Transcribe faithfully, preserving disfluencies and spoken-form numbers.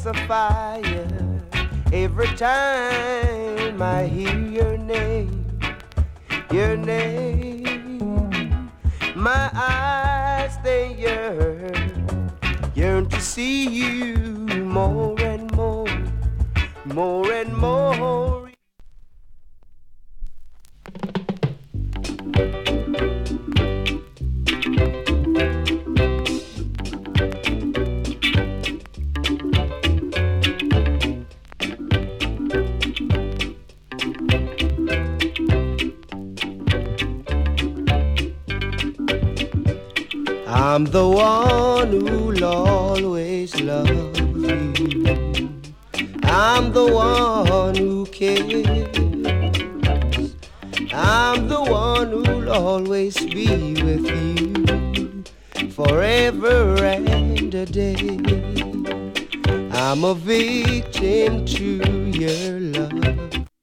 a fire every time I hear your name, your name. My eyes, they yearn, yearn to see you more and more, more and more. I'm the one who'll always love you. I'm the one who cares. I'm the one who'll always be with you forever and a day. I'm a victim to your love.